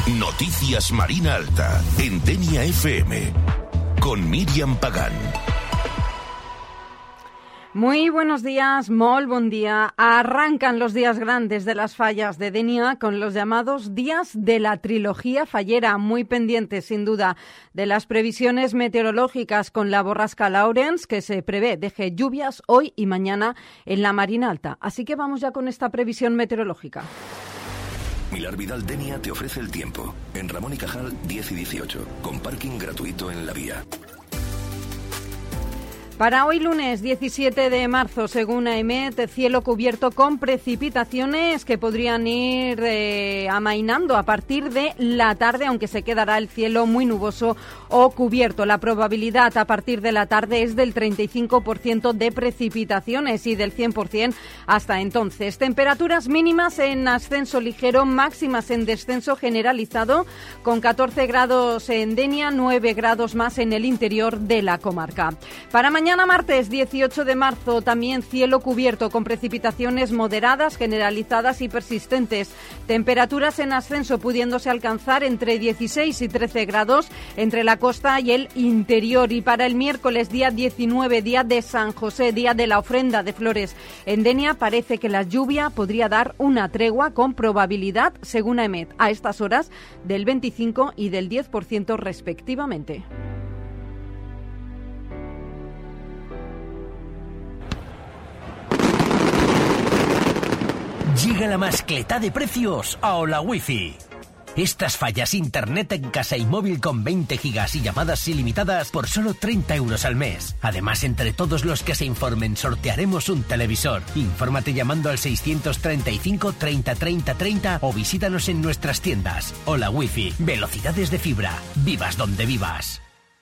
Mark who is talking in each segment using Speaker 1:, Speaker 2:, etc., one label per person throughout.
Speaker 1: Noticias Marina Alta, en Denia FM, con Míriam Pagán.
Speaker 2: Muy buenos días, molt bon día. Arrancan los días grandes de las fallas de Denia con los llamados días de la trilogía fallera, muy pendientes sin duda de las previsiones meteorológicas con la borrasca Lawrence, que se prevé deje lluvias hoy y mañana en la Marina Alta. Así que vamos ya con esta previsión meteorológica.
Speaker 1: Milar Vidal Denia te ofrece el tiempo. En Ramón y Cajal 10 y 18, con parking gratuito en la vía.
Speaker 2: Para hoy lunes 17 de marzo, según AEMET, cielo cubierto con precipitaciones que podrían ir amainando a partir de la tarde, aunque se quedará el cielo muy nuboso o cubierto. La probabilidad a partir de la tarde es del 35% de precipitaciones y del 100% hasta entonces. Temperaturas mínimas en ascenso ligero, máximas en descenso generalizado, con 14 grados en Denia, 9 grados más en el interior de la comarca. Para mañana martes 18 de marzo, también cielo cubierto con precipitaciones moderadas, generalizadas y persistentes. Temperaturas en ascenso pudiéndose alcanzar entre 16 y 13 grados entre la costa y el interior. Y para el miércoles, día 19, día de San José, día de la ofrenda de flores en Denia, parece que la lluvia podría dar una tregua con probabilidad, según AEMET, a estas horas del 25 y del 10% respectivamente.
Speaker 3: Llega la mascletá de precios a Hola Wifi. Estas fallas internet en casa y móvil con 20 gigas y llamadas ilimitadas por solo 30 euros al mes. Además, entre todos los que se informen, sortearemos un televisor. Infórmate llamando al 635 30 30 30 o visítanos en nuestras tiendas. Hola Wifi, velocidades de fibra. Vivas donde vivas.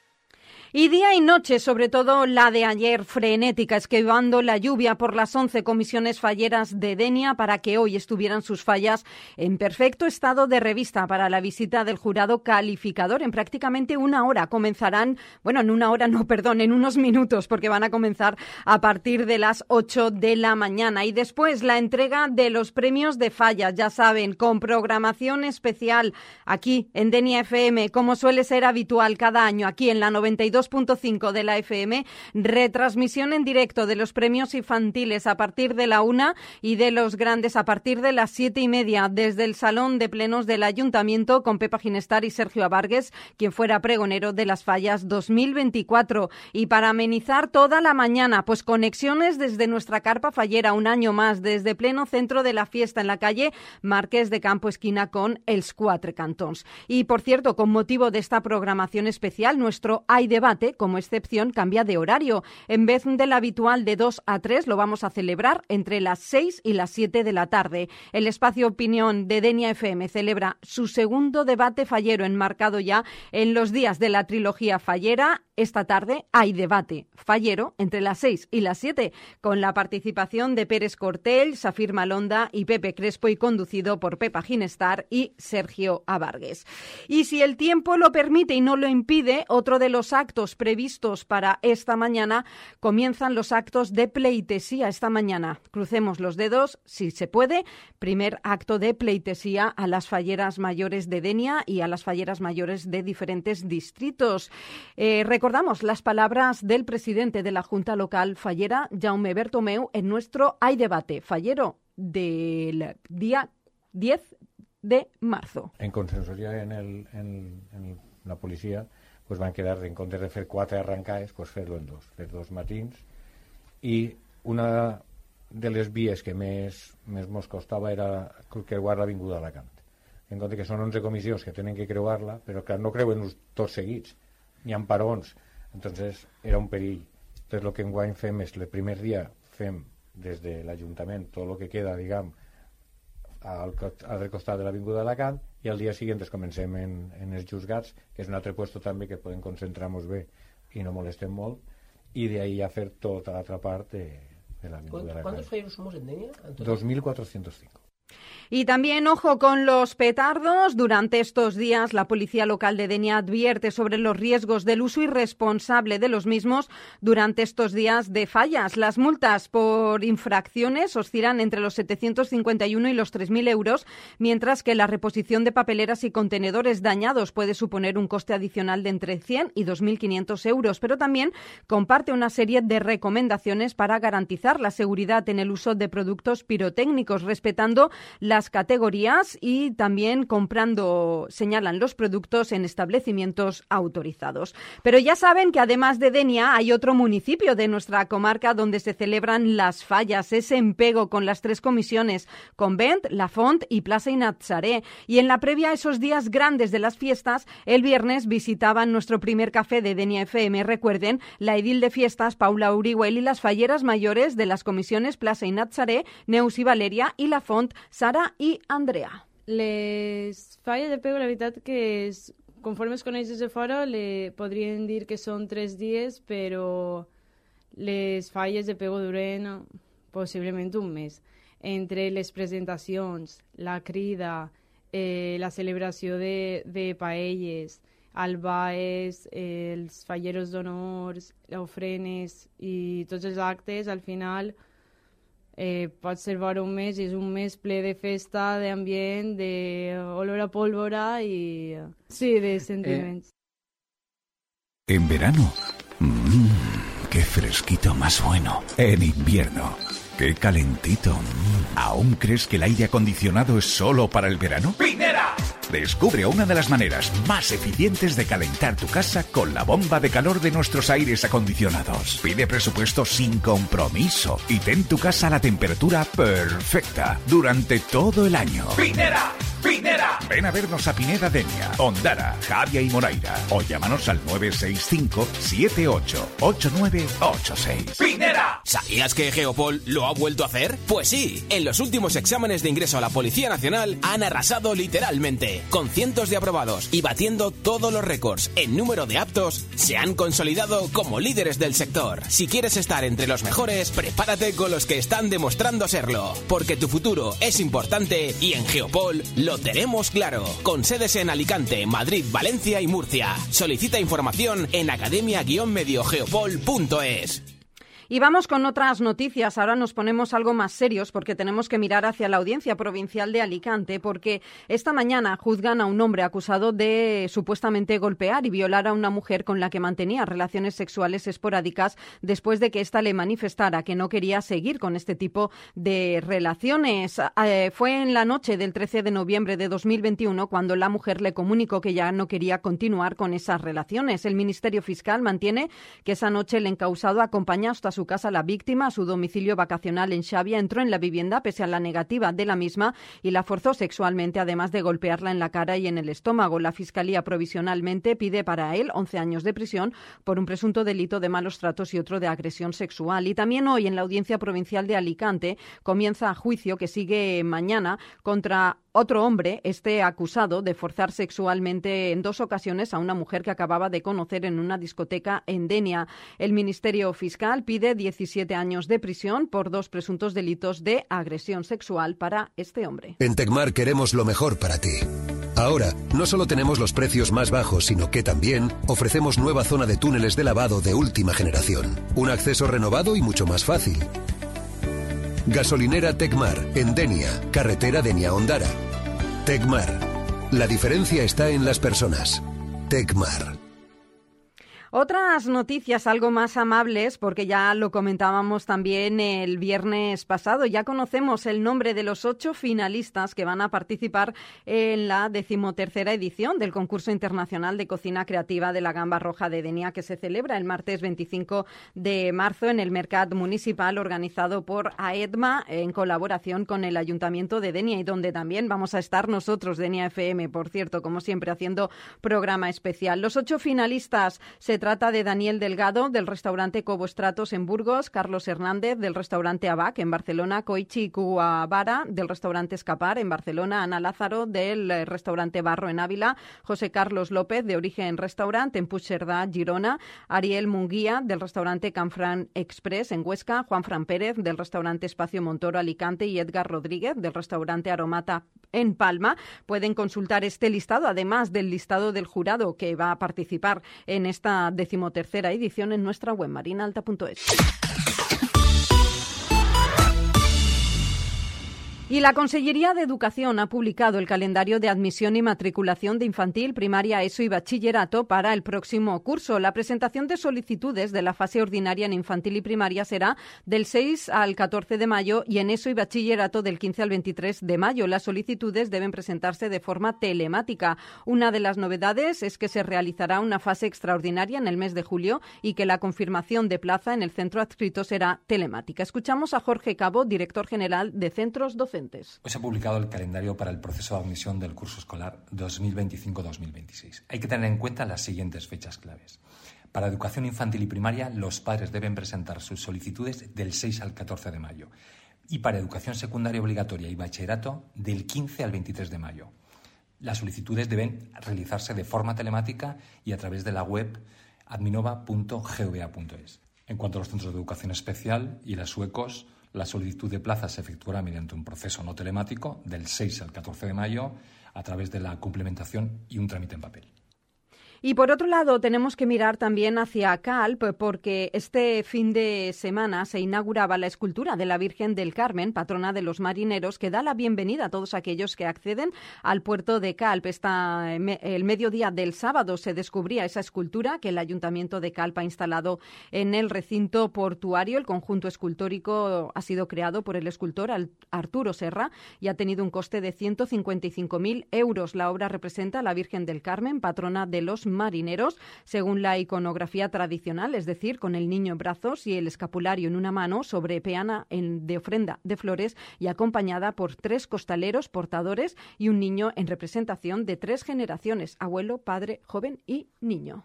Speaker 2: Y día y noche, sobre todo la de ayer, frenética, esquivando la lluvia por las 11 comisiones falleras de Denia para que hoy estuvieran sus fallas en perfecto estado de revista para la visita del jurado calificador. En prácticamente una hora comenzarán, en unos minutos, porque van a comenzar a partir de las 8 de la mañana. Y después la entrega de los premios de fallas, ya saben, con programación especial aquí en Denia FM, como suele ser habitual cada año aquí en la 92.5 de la FM, retransmisión en directo de los premios infantiles a partir de la 1 y de los grandes a partir de las 7:30 desde el Salón de Plenos del Ayuntamiento con Pepa Ginestar y Sergio Abargues, quien fuera pregonero de las fallas 2024. Y para amenizar toda la mañana, pues conexiones desde nuestra carpa fallera un año más, desde pleno centro de la fiesta en la calle Marqués de Campo, esquina con els Quatre Cantons. Y por cierto, con motivo de esta programación especial, nuestro Hay Debate, como excepción, cambia de horario. En vez del habitual de 2 a 3, lo vamos a celebrar entre las 6 y las 7 de la tarde. El espacio Opinión de Denia FM celebra su segundo debate fallero, enmarcado ya en los días de la trilogía fallera. Esta tarde hay debate fallero entre las 6 y las 7, con la participación de Pérez Cortell, Safir Malonda y Pepe Crespo, y conducido por Pepa Ginestar y Sergio Abargues. Y si el tiempo lo permite y no lo impide, otro de los actos previstos para esta mañana, comienzan los actos de pleitesía esta mañana. Crucemos los dedos, si se puede. Primer acto de pleitesía a las falleras mayores de Denia y a las falleras mayores de diferentes distritos. Recordamos las palabras del presidente de la Junta Local fallera, Jaume Bertomeu, en nuestro Hay Debate fallero del día 10 de marzo.
Speaker 4: En consensoria en la policia pues van quedar, en comptes de fer 4 arrancades, pues fer-lo en 2, fer 2 matins. I una de les vies que més mos costava era creuar l'Avinguda d'Alacant. En compte que són 11 comissions que tenen que creuar-la, però que no creuen tots seguits, n'hi ha parons, entonces era un perill. Entonces el que enguany fem és, el primer dia fem des de l'Ajuntament tot el que queda, diguem, al costat de l'Avinguda d'Alacant, i al dia següent comencem en els juzgats, que és un altre puesto també que podem concentrar-nos bé i no molestem molt, i d'ahí a fer tota l'altra part de l'Avinguda d'Alacant.
Speaker 5: ¿Cuántos falleros somos en Denia?
Speaker 4: 2.405.
Speaker 2: Y también, ojo con los petardos. Durante estos días, la policía local de Denia advierte sobre los riesgos del uso irresponsable de los mismos durante estos días de fallas. Las multas por infracciones oscilan entre los 751 y los 3.000 euros, mientras que la reposición de papeleras y contenedores dañados puede suponer un coste adicional de entre 100 y 2.500 euros. Pero también comparte una serie de recomendaciones para garantizar la seguridad en el uso de productos pirotécnicos, respetando las categorías y también comprando, señalan, los productos en establecimientos autorizados. Pero ya saben que además de Denia hay otro municipio de nuestra comarca donde se celebran las fallas. Es en Pego, con las 3 comisiones, Convent, La Font y Plaza y Natzaré. Y en la previa a esos días grandes de las fiestas, el viernes visitaban nuestro primer café de Denia FM. Recuerden, la edil de fiestas, Paula Urihuel, y las falleras mayores de las comisiones Plaza i Natzaré, Neus i Valeria, i La Font, Sara i Andrea.
Speaker 5: Les falles de Pego, la veritat que conforme es coneix des de fora, podrien dir que són 3 dies, però les falles de Pego duren possiblement un mes. Entre les presentacions, la crida, la celebració de paelles, albaes, els falleros d'honors, ofrenes i tots els actes, al final pot ser vora un mes i és un mes ple de festa, d'ambient, d'olor a pólvora y sí, de sentiments.
Speaker 6: En verano, qué fresquito más bueno. En invierno, qué calentito. ¿Aún crees que el aire acondicionado es solo para el verano? ¡Pinera! Descubre una de las maneras más eficientes de calentar tu casa con la bomba de calor de nuestros aires acondicionados. Pide presupuesto sin compromiso y ten tu casa a la temperatura perfecta durante todo el año. ¡Pinera! ¡Pinera! Ven a vernos a Pineda Denia, Ondara, Javia y Moraira o llámanos al 965-788986. ¡Pinera!
Speaker 7: ¿Sabías que Geopol lo ha vuelto a hacer? Pues sí, en los últimos exámenes de ingreso a la Policía Nacional han arrasado literalmente, con cientos de aprobados y batiendo todos los récords en número de aptos, se han consolidado como líderes del sector. Si quieres estar entre los mejores, prepárate con los que están demostrando serlo, porque tu futuro es importante y en Geopol lo tenemos claro, con sedes en Alicante, Madrid, Valencia y Murcia. Solicita información en academia-mediogeopol.es.
Speaker 2: Y vamos con otras noticias. Ahora nos ponemos algo más serios porque tenemos que mirar hacia la Audiencia Provincial de Alicante, porque esta mañana juzgan a un hombre acusado de supuestamente golpear y violar a una mujer con la que mantenía relaciones sexuales esporádicas después de que ésta le manifestara que no quería seguir con este tipo de relaciones. Fue en la noche del 13 de noviembre de 2021 cuando la mujer le comunicó que ya no quería continuar con esas relaciones. El Ministerio Fiscal mantiene que esa noche el encausado acompañó hasta su casa a la víctima a su domicilio vacacional en Xavia, entró en la vivienda pese a la negativa de la misma y la forzó sexualmente, además de golpearla en la cara y en el estómago. La Fiscalía provisionalmente pide para él 11 años de prisión por un presunto delito de malos tratos y otro de agresión sexual. Y también hoy en la Audiencia Provincial de Alicante comienza juicio que sigue mañana contra otro hombre, acusado de forzar sexualmente en 2 ocasiones a una mujer que acababa de conocer en una discoteca en Denia. El Ministerio Fiscal pide 17 años de prisión por 2 presuntos delitos de agresión sexual para este hombre.
Speaker 8: En Tecmar queremos lo mejor para ti. Ahora, no solo tenemos los precios más bajos, sino que también ofrecemos nueva zona de túneles de lavado de última generación. Un acceso renovado y mucho más fácil. Gasolinera Tecmar, en Denia, carretera Denia-Ondara. Tecmar. La diferencia está en las personas. Tecmar.
Speaker 2: Otras noticias algo más amables, porque ya lo comentábamos también el viernes pasado. Ya conocemos el nombre de los 8 finalistas que van a participar en la 13ª edición del concurso internacional de cocina creativa de la Gamba Roja de Denia, que se celebra el martes 25 de marzo en el Mercat Municipal, organizado por AEDMA en colaboración con el Ayuntamiento de Denia, y donde también vamos a estar nosotros, Denia FM, por cierto, como siempre, haciendo programa especial. Los 8 finalistas se Se trata de Daniel Delgado, del restaurante Cobo Stratos en Burgos, Carlos Hernández, del restaurante Abac en Barcelona, Koichi Kuwabara, del restaurante Escapar en Barcelona, Ana Lázaro, del restaurante Barro en Ávila, José Carlos López, de Origen Restaurant en Puigcerdà, Girona, Ariel Munguía, del restaurante Canfran Express en Huesca, Juan Fran Pérez, del restaurante Espacio Montoro Alicante y Edgar Rodríguez, del restaurante Aromata en Palma. Pueden consultar este listado, además del listado del jurado que va a participar en esta 13ª edición, en nuestra web marinaalta.es. Y la Consellería de Educación ha publicado el calendario de admisión y matriculación de infantil, primaria, ESO y bachillerato para el próximo curso. La presentación de solicitudes de la fase ordinaria en infantil y primaria será del 6 al 14 de mayo y en ESO y bachillerato del 15 al 23 de mayo. Las solicitudes deben presentarse de forma telemática. Una de las novedades es que se realizará una fase extraordinaria en el mes de julio y que la confirmación de plaza en el centro adscrito será telemática. Escuchamos a Jorge Cabo, director general de Centros Docentes.
Speaker 9: Hoy se ha publicado el calendario para el proceso de admisión del curso escolar 2025-2026. Hay que tener en cuenta las siguientes fechas claves. Para educación infantil y primaria, los padres deben presentar sus solicitudes del 6 al 14 de mayo. Y para educación secundaria obligatoria y bachillerato, del 15 al 23 de mayo. Las solicitudes deben realizarse de forma telemática y a través de la web adminova.gva.es. En cuanto a los centros de educación especial y las UECOs, la solicitud de plaza se efectuará mediante un proceso no telemático del 6 al 14 de mayo a través de la complementación y un trámite en papel.
Speaker 2: Y por otro lado, tenemos que mirar también hacia Calp, porque este fin de semana se inauguraba la escultura de la Virgen del Carmen, patrona de los marineros, que da la bienvenida a todos aquellos que acceden al puerto de Calp. El mediodía del sábado se descubría esa escultura que el Ayuntamiento de Calp ha instalado en el recinto portuario. El conjunto escultórico ha sido creado por el escultor Arturo Serra y ha tenido un coste de 155.000 euros. La obra representa a la Virgen del Carmen, patrona de los marineros, según la iconografía tradicional, es decir, con el niño en brazos y el escapulario en una mano, sobre peana de ofrenda de flores y acompañada por 3 costaleros portadores y un niño en representación de 3 generaciones, abuelo, padre, joven y niño.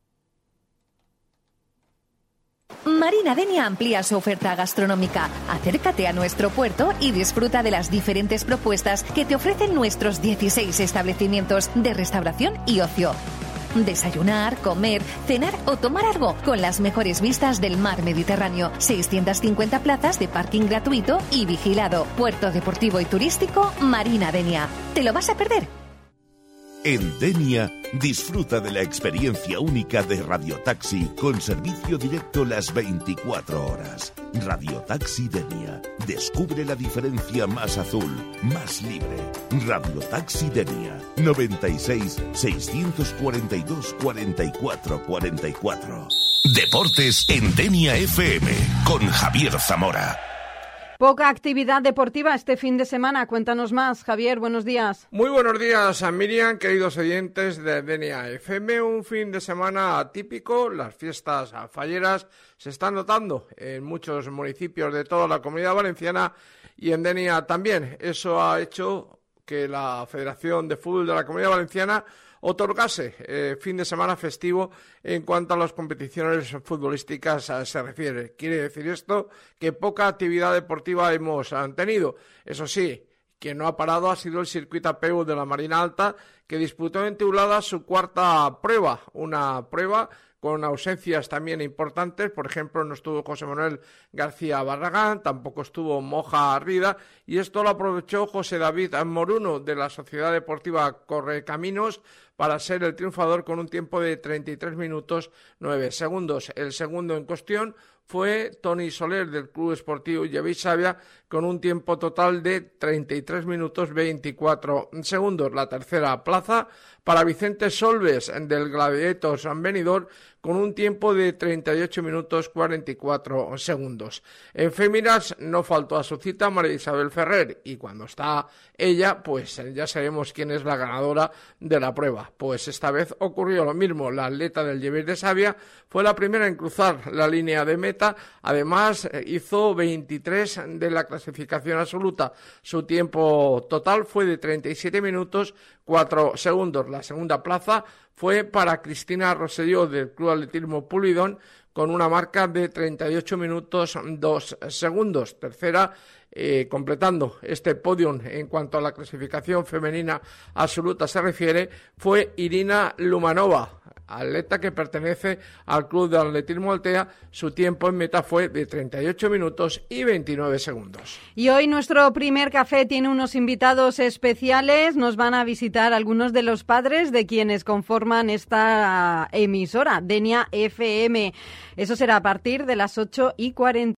Speaker 10: Marina Denia amplía su oferta gastronómica. Acércate a nuestro puerto y disfruta de las diferentes propuestas que te ofrecen nuestros 16 establecimientos de restauración y ocio. Desayunar, comer, cenar o tomar algo con las mejores vistas del mar Mediterráneo. 650 plazas de parking gratuito y vigilado. Puerto deportivo y turístico Marina Denia. ¿Te lo vas a perder?
Speaker 11: En Denia, disfruta de la experiencia única de Radiotaxi con servicio directo las 24 horas. Radiotaxi Denia. Descubre la diferencia más azul, más libre. Radiotaxi Denia. 96 642 44 44.
Speaker 1: Deportes en Denia FM con Javier Zamora.
Speaker 2: Poca actividad deportiva este fin de semana. Cuéntanos más, Javier, buenos días.
Speaker 12: Muy buenos días a Miriam, queridos oyentes de Denia FM. Un fin de semana atípico. Las fiestas falleras se están notando en muchos municipios de toda la Comunidad Valenciana y en Denia también. Eso ha hecho que la Federación de Fútbol de la Comunidad Valenciana otorgase fin de semana festivo en cuanto a las competiciones futbolísticas se refiere. Quiere decir esto que poca actividad deportiva hemos tenido. Eso sí, quien no ha parado ha sido el circuito APU de la Marina Alta, que disputó en Teulada su 4ª prueba, una prueba con ausencias también importantes. Por ejemplo, no estuvo José Manuel García Barragán, tampoco estuvo Moja Arrida, y esto lo aprovechó José David Moruno de la Sociedad Deportiva Correcaminos para ser el triunfador con un tiempo de 33 minutos 9 segundos. El segundo en cuestión fue Toni Soler del Club Esportivo Llevisavia con un tiempo total de 33 minutos 24 segundos. La tercera plaza para Vicente Solves del Gladiators Benidorm con un tiempo de 38 minutos 44 segundos. En féminas no faltó a su cita María Isabel Ferrer, y cuando está ella, pues ya sabemos quién es la ganadora de la prueba. Pues esta vez ocurrió lo mismo. La atleta del Llevis de Savia fue la primera en cruzar la línea de meta meta. Además, hizo 23 de la clasificación absoluta. Su tiempo total fue de 37 minutos 4 segundos. La segunda plaza fue para Cristina Rosselló del Club Atletismo Pulidón con una marca de 38 minutos 2 segundos. Tercera, completando este podium en cuanto a la clasificación femenina absoluta se refiere, fue Irina Lumanova, atleta que pertenece al Club de Atletismo Altea. Su tiempo en meta fue de 38 minutos y 29 segundos.
Speaker 2: Y hoy nuestro primer café tiene unos invitados especiales. Nos van a visitar algunos de los padres de quienes conforman esta emisora, Denia FM. Eso será a partir de las 8:40.